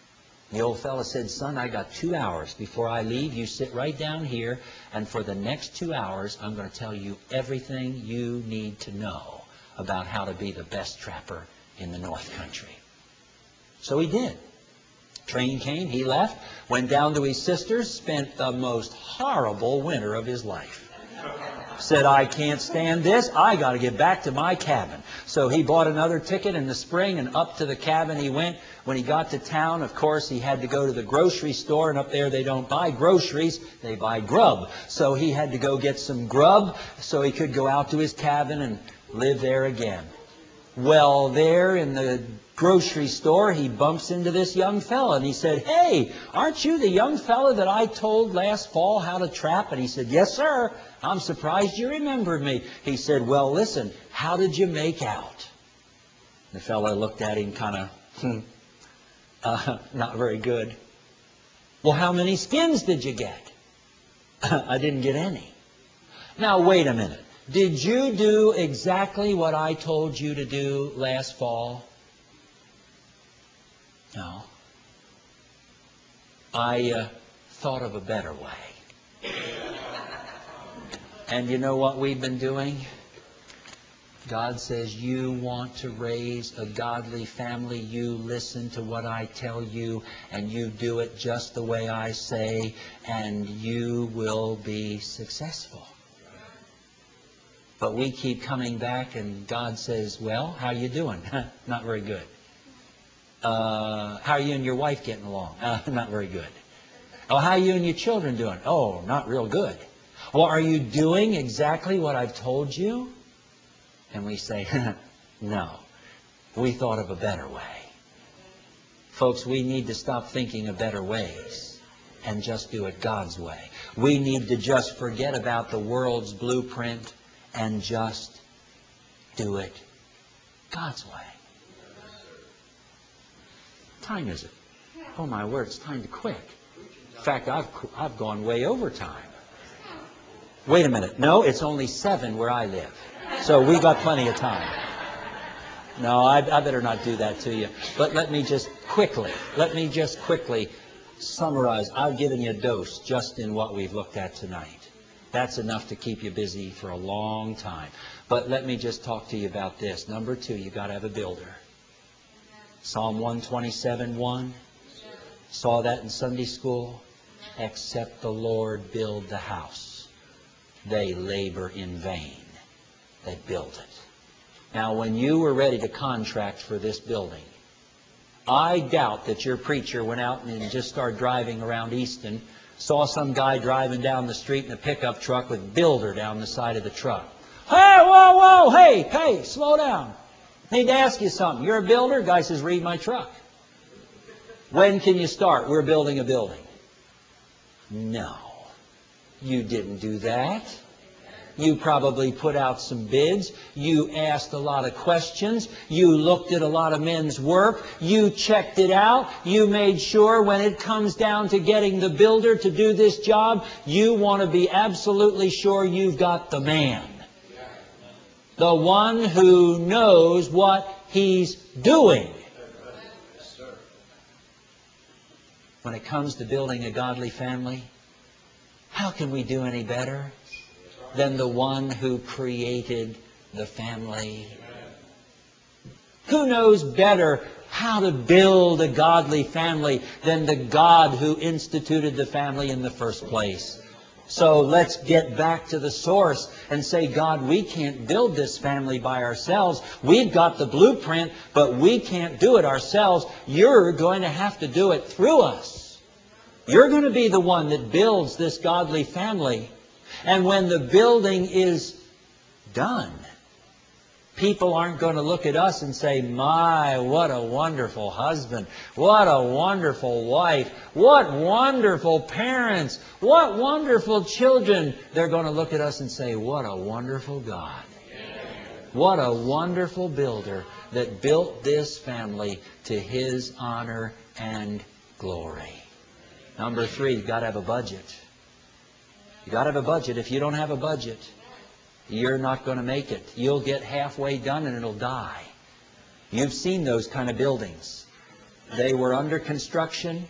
[SPEAKER 1] The old fellow said, son, I got two hours before I leave. You sit right down here, and for the next two hours, I'm going to tell you everything you need to know about how to be the best trapper in the North Country. So he did. Train came, he left, went down to his sister's, spent the most horrible winter of his life. Said, I can't stand this. I got to get back to my cabin. So he bought another ticket in the spring, and up to the cabin he went. When he got to town, of course, he had to go to the grocery store, and up there they don't buy groceries, they buy grub. So he had to go get some grub so he could go out to his cabin and live there again. Well, there in the grocery store, he bumps into this young fella, and he said, hey, aren't you the young fella that I told last fall how to trap? And he said, yes, sir. I'm surprised you remembered me. He said, well, listen, how did you make out? The fella looked at him kind of, hmm, uh, not very good. Well, how many skins did you get? I didn't get any. Now, wait a minute. Did you do exactly what I told you to do last fall? No. I uh, thought of a better way. And you know what we've been doing? God says, you want to raise a godly family, you listen to what I tell you, and you do it just the way I say, and you will be successful. But we keep coming back, and God says, well, how are you doing? Not very good. Uh, how are you and your wife getting along? Uh, not very good. Oh, how are you and your children doing? Oh, not real good. Well, are you doing exactly what I've told you? And we say, no, we thought of a better way. Folks, we need to stop thinking of better ways and just do it God's way. We need to just forget about the world's blueprint and just do it God's way. What time is it? Oh, my word, it's time to quit. In fact, I've, I've gone way over time. Wait a minute. No, it's only seven where I live. So we got plenty of time. No, I, I better not do that to you. But let me just quickly, let me just quickly summarize. I've given you a dose just in what we've looked at tonight. That's enough to keep you busy for a long time. But let me just talk to you about this. Number two, you've got to have a builder. Psalm one twenty-seven, one. Saw that in Sunday school. Except the Lord build the house, they labor in vain that build it. Now, when you were ready to contract for this building, I doubt that your preacher went out and just started driving around Easton, saw some guy driving down the street in a pickup truck with builder down the side of the truck. Hey, whoa, whoa, hey, hey, slow down. Need to ask you something. You're a builder? Guy says, read my truck. When can you start? We're building a building. No, you didn't do that. You probably put out some bids. You asked a lot of questions. You looked at a lot of men's work. You checked it out. You made sure when it comes down to getting the builder to do this job, you want to be absolutely sure you've got the man. The one who knows what he's doing. When it comes to building a godly family, how can we do any better than the one who created the family? Who knows better how to build a godly family than the God who instituted the family in the first place? So let's get back to the source and say, God, we can't build this family by ourselves. We've got the blueprint, but we can't do it ourselves. You're going to have to do it through us. You're going to be the one that builds this godly family. And when the building is done, people aren't going to look at us and say, my, what a wonderful husband. What a wonderful wife. What wonderful parents. What wonderful children. They're going to look at us and say, what a wonderful God. What a wonderful builder that built this family to His honor and glory. Number three, you've got to have a budget. You've got to have a budget. If you don't have a budget, you're not going to make it. You'll get halfway done and it'll die. You've seen those kind of buildings. They were under construction.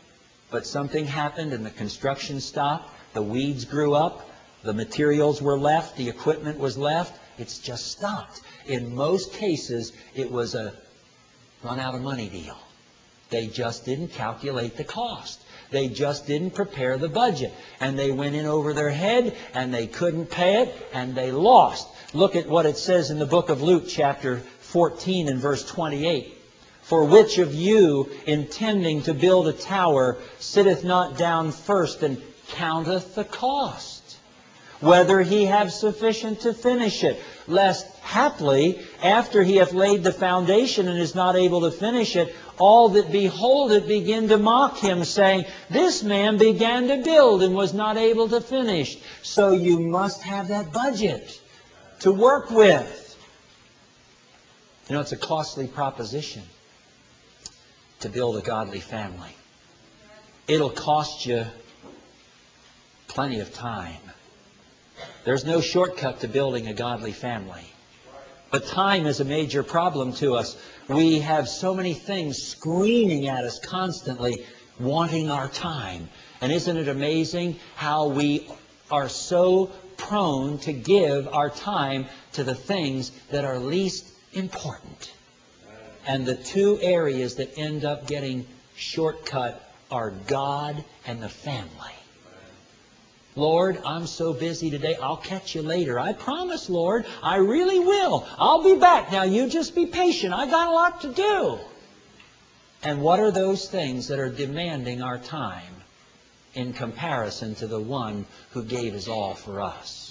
[SPEAKER 1] But something happened and the construction stopped. The weeds grew up. The materials were left. The equipment was left. It's just stopped. In most cases, it was a run out of money deal. They just didn't calculate the cost. They just didn't prepare the budget. And they went in over their head and they couldn't pay it and they lost. Look at what it says in the book of Luke chapter fourteen and verse twenty-eight. For which of you, intending to build a tower, sitteth not down first and counteth the cost, whether he have sufficient to finish it, lest haply, after he hath laid the foundation and is not able to finish it, all that behold it begin to mock him, saying, this man began to build and was not able to finish. So you must have that budget to work with. You know, it's a costly proposition to build a godly family. It'll cost you plenty of time. There's no shortcut to building a godly family. But time is a major problem to us. We have so many things screaming at us constantly, wanting our time. And isn't it amazing how we are so prone to give our time to the things that are least important? And the two areas that end up getting shortcut are God and the family. Lord, I'm so busy today. I'll catch you later. I promise, Lord. I really will. I'll be back. Now, you just be patient. I got a lot to do. And what are those things that are demanding our time in comparison to the one who gave his all for us?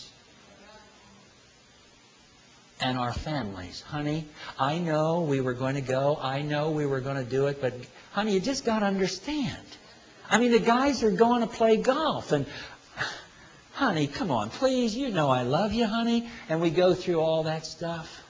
[SPEAKER 1] And our families. Honey, I know we were going to go. I know we were going to do it. But, honey, you just got to understand. I mean, the guys are going to play golf. And, honey, come on, please. You know I love you, honey. And we go through all that stuff.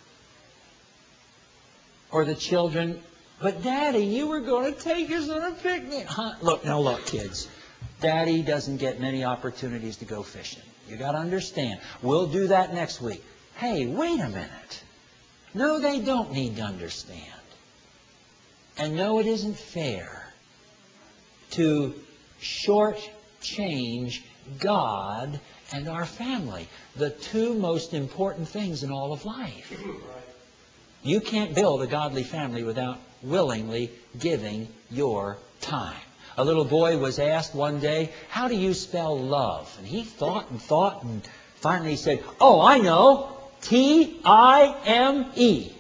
[SPEAKER 1] Or the children, but, Daddy, you were going to take us on a picnic. Huh? Look, now look, kids. Daddy doesn't get many opportunities to go fishing. You got to understand. We'll do that next week. Hey, wait a minute. No, they don't need to understand. And no, it isn't fair to shortchange God and our family, the two most important things in all of life. You can't build a godly family without willingly giving your time. A little boy was asked one day, how do you spell love? And he thought and thought and finally said, oh, I know. T I M E.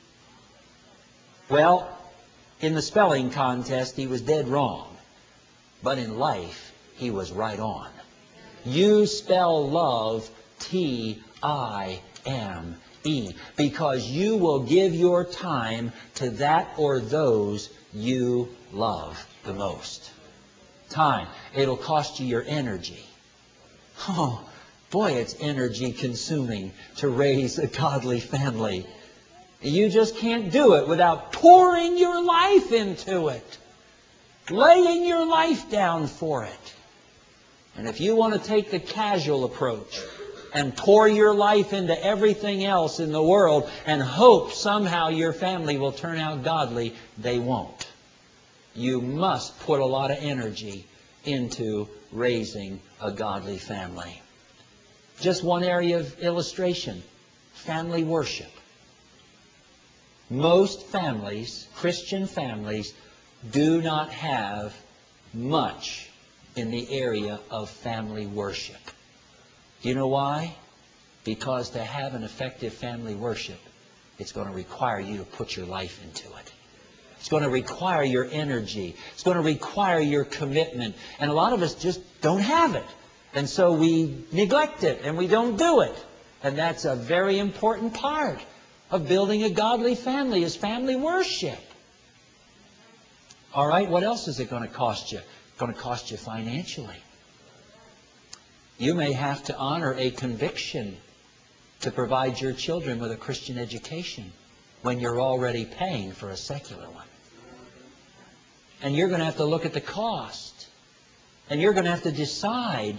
[SPEAKER 1] Well, in the spelling contest, he was dead wrong. But in life, he was right on. You spell love T I M E because you will give your time to that or those you love the most. Time. It'll cost you your energy. Oh, boy, it's energy consuming to raise a godly family. You just can't do it without pouring your life into it. Laying your life down for it. And if you want to take the casual approach and pour your life into everything else in the world and hope somehow your family will turn out godly, they won't. You must put a lot of energy into raising a godly family. Just one area of illustration, family worship. Most families, Christian families, do not have much in the area of family worship. Do you know why? Because to have an effective family worship, it's going to require you to put your life into it. It's going to require your energy. It's going to require your commitment. And a lot of us just don't have it. And so we neglect it and we don't do it. And that's a very important part of building a godly family, is family worship. All right, what else is it going to cost you? It's going to cost you financially. You may have to honor a conviction to provide your children with a Christian education when you're already paying for a secular one. And you're going to have to look at the cost. And you're going to have to decide,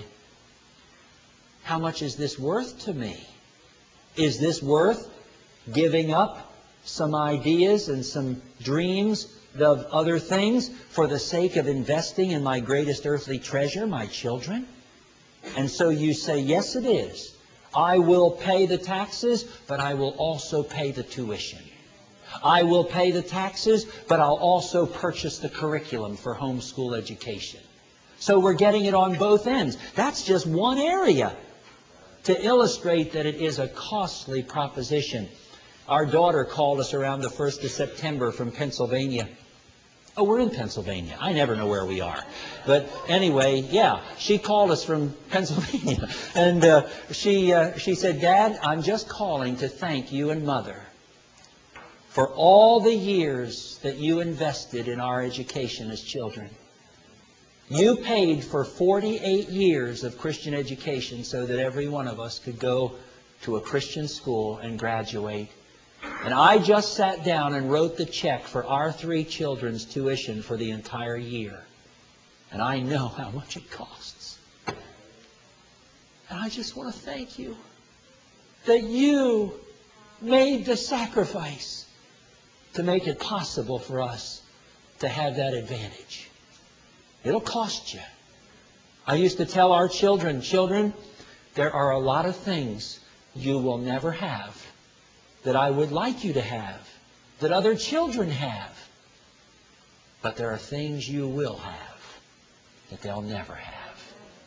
[SPEAKER 1] how much is this worth to me? Is this worth giving up some ideas and some dreams of other things for the sake of investing in my greatest earthly treasure, my children? And so you say, yes, it is. I will pay the taxes, but I will also pay the tuition. I will pay the taxes, but I'll also purchase the curriculum for homeschool education. So we're getting it on both ends. That's just one area to illustrate that it is a costly proposition. Our daughter called us around the first of September from Pennsylvania. Oh, we're in Pennsylvania. I never know where we are. But anyway, yeah, she called us from Pennsylvania. And uh, she, uh, she said, Dad, I'm just calling to thank you and Mother for all the years that you invested in our education as children. You paid for forty-eight years of Christian education so that every one of us could go to a Christian school and graduate. And I just sat down and wrote the check for our three children's tuition for the entire year. And I know how much it costs. And I just want to thank you that you made the sacrifice to make it possible for us to have that advantage. It'll cost you. I used to tell our children, children, there are a lot of things you will never have that I would like you to have, that other children have. But there are things you will have that they'll never have.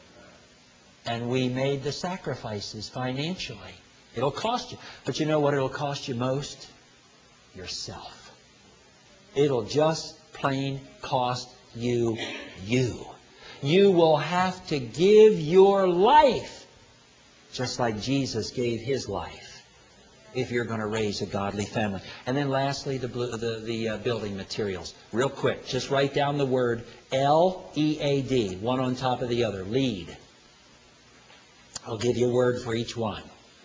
[SPEAKER 1] And we made the sacrifices financially. It'll cost you. But you know what it'll cost you most? Yourself. It'll just plain cost you, you. You will have to give your life just like Jesus gave His life if you're going to raise a godly family. And then lastly, the, the, the uh, building materials. Real quick, just write down the word L E A D, one on top of the other, lead. I'll give you a word for each one.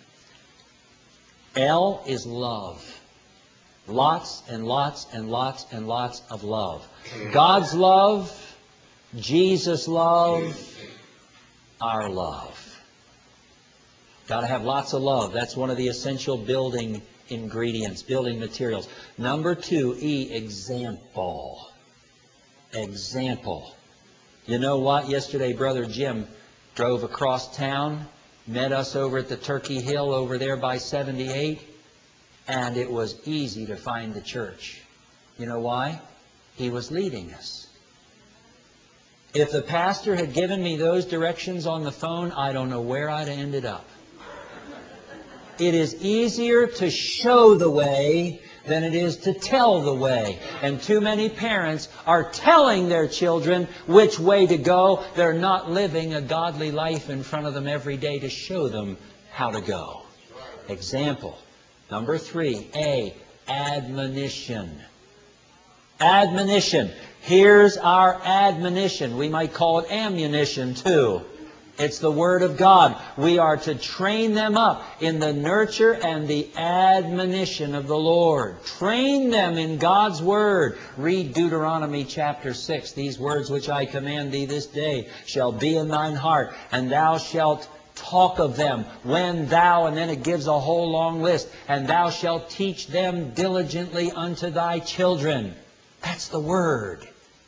[SPEAKER 1] L is love. Lots and lots and lots and lots of love. God's love, Jesus' love, our love. Got to have lots of love. That's one of the essential building ingredients, building materials. Number two, E, example. Example. You know what? Yesterday, Brother Jim drove across town, met us over at the Turkey Hill over there by seventy-eight. And it was easy to find the church. You know why? He was leading us. If the pastor had given me those directions on the phone, I don't know where I'd have ended up. It is easier to show the way than it is to tell the way. And too many parents are telling their children which way to go. They're not living a godly life in front of them every day to show them how to go. Example. Number three, A, admonition. Admonition. Here's our admonition. We might call it ammunition too. It's the Word of God. We are to train them up in the nurture and the admonition of the Lord. Train them in God's Word. Read Deuteronomy chapter six. These words which I command thee this day shall be in thine heart, and thou shalt talk of them when thou, and then it gives a whole long list, and thou shalt teach them diligently unto thy children. That's the Word.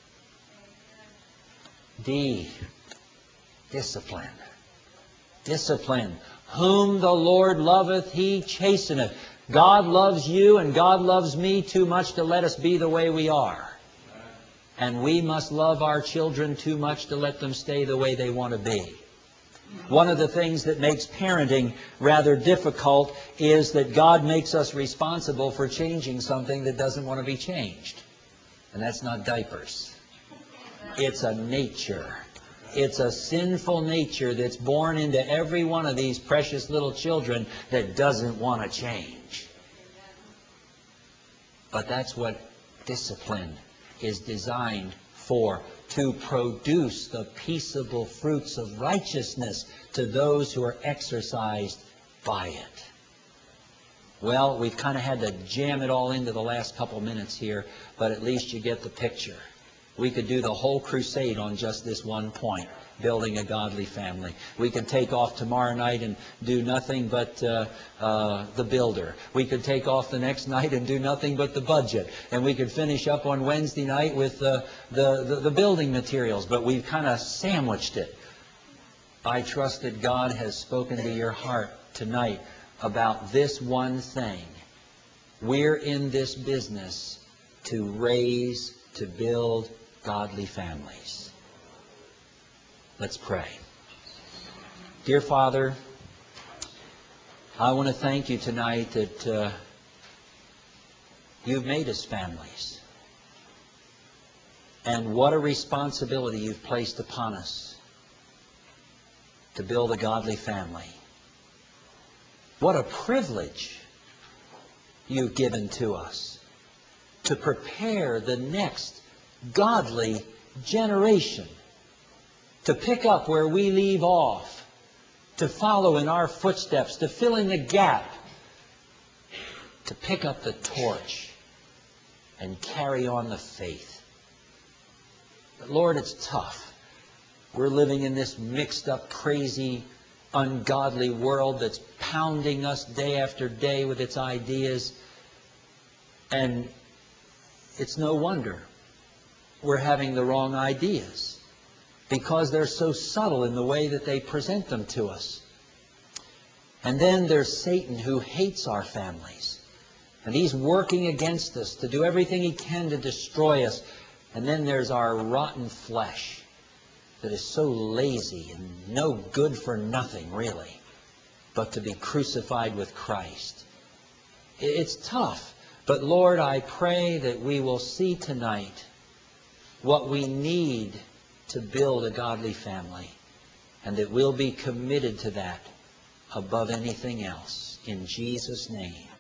[SPEAKER 1] D, discipline. Discipline. Whom the Lord loveth, He chasteneth. God loves you and God loves me too much to let us be the way we are. And we must love our children too much to let them stay the way they want to be. One of the things that makes parenting rather difficult is that God makes us responsible for changing something that doesn't want to be changed. And that's not diapers. It's a nature. It's a sinful nature that's born into every one of these precious little children that doesn't want to change. But that's what discipline is designed for. To produce the peaceable fruits of righteousness to those who are exercised by it. Well, we've kind of had to jam it all into the last couple minutes here, but at least you get the picture. We could do the whole crusade on just this one point, building a godly family. We could take off tomorrow night and do nothing but uh, uh, the builder. We could take off the next night and do nothing but the budget. And we could finish up on Wednesday night with uh, the, the, the building materials. But we've kind of sandwiched it. I trust that God has spoken to your heart tonight about this one thing. We're in this business to raise, to build godly families. Let's pray. Dear Father, I want to thank you tonight that uh, you've made us families. And what a responsibility you've placed upon us to build a godly family. What a privilege you've given to us to prepare the next godly generation, to pick up where we leave off, to follow in our footsteps, to fill in the gap, to pick up the torch and carry on the faith. But Lord, it's tough. We're living in this mixed up, crazy, ungodly world that's pounding us day after day with its ideas. And it's no wonder we're having the wrong ideas, because they're so subtle in the way that they present them to us. And then there's Satan, who hates our families. And he's working against us to do everything he can to destroy us. And then there's our rotten flesh that is so lazy and no good for nothing, really, but to be crucified with Christ. It's tough. But Lord, I pray that we will see tonight what we need to build a godly family, and that we'll be committed to that above anything else. In Jesus' name.